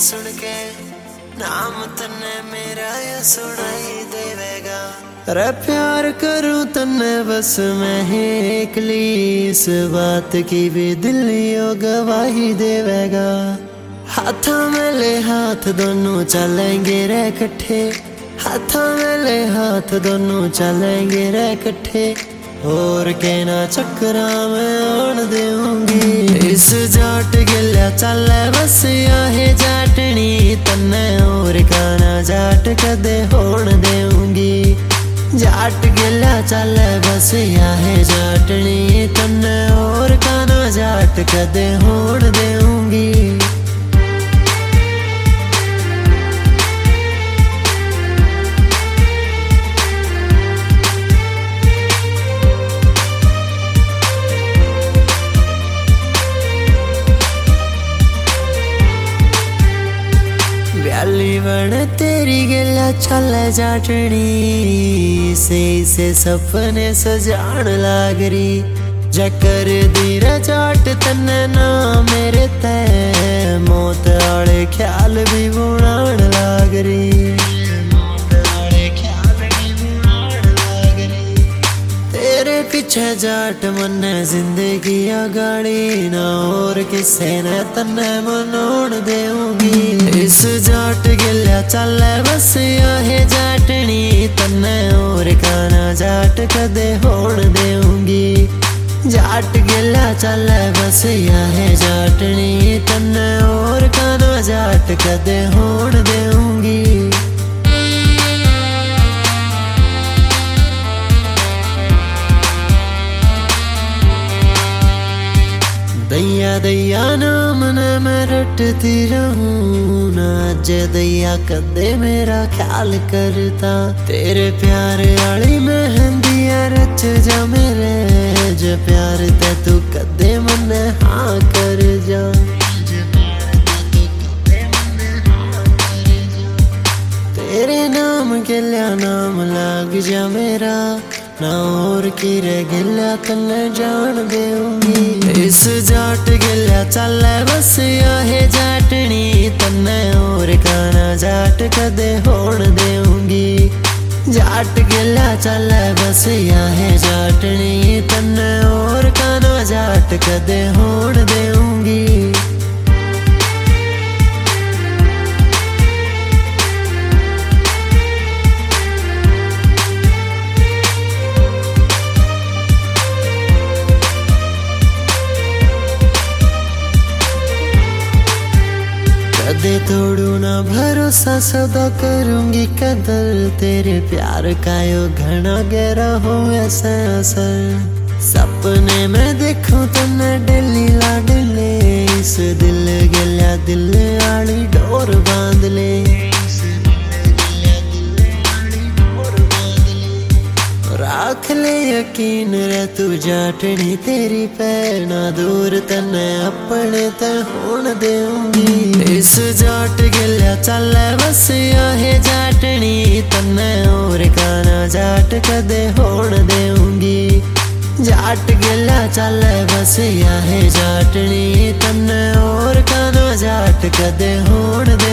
सुन के नाम तन्ने मेरा ये सुनाई देवेगा। अरे प्यार करूं तन्ने बस मैं ही एकली, इस बात की भी दिल यो गवाही देवेगा। हाथों में ले हाथ दोनों चलेंगे रे कट्ठे, हाथों में ले हाथ दोनों चलेंगे रे कट्ठे, और के ना चक्रा में आन देऊंगी। इस जाट गिल्या चले बस आहे जाटनी तन्ने, और काना जाट कदे होण देऊंगी। जाट गिल्या चले बस आहे जाटनी तन्ने, और काना जाट कदे होण देऊंगी। ब्याली बन तेरी गिला चल जाटनी, से सपने सजान लागरी। जकर दीरा जाट तन्ने ना मेरे ते, मौत आले ख्याल भी बुनान लागरी। तेरे पीछे जाट मन्ने जिंदगी आगाड़ी ना, और किसे ने तन्ने मनोण देऊंगी। इस जाट गिल्या चले बस आहे जाटनी तन्ने, और काना जाट कदे होण देऊंगी। जाट गिल्या चले बस आहे जाटनी तन्ने, और काना जाट कदे होण देऊंगी। दैया दैया नाम न मैं रटती रहूं ना, अज दैया कदे मेरा ख्याल करता। तेरे प्यार आली मेहंदिया रच जा मेरे, जो प्यार ते तू कदे मन हाँ कर जा। तेरे नाम गिल्या नाम लाग जा मेरा ना, और की रे गिल्या तन्ने जान देऊंगी। इस जाट गिल्या चले बस आहे जाटनी तन्ने, और काना जाट कदे होण देऊंगी। जाट गिल्या चले बस आहे जाटनी तन्ने, और काना जाट कदे होण देऊंगी। कदे तोड़ू ना भरोसा सदा करूंगी कदर, तेरे प्यार का यो घना गहरा हो ऐसा असर। सपने में देखूं तन्ने डेली लाडले, इस दिल गिल्या दिल आली डोर बांध ले। राख ले यकीन रे तू जाटनी तेरी पे, ना दूर तन्ने अपने ते होण देऊंगी। इस जाट गिल्या चले बस आहे जाटनी तन्ने, और काना जाट कदे होण देऊंगी। जाट गिल्या चले बस आहे जाटनी तन्ने, और काना जाट कदे होण दे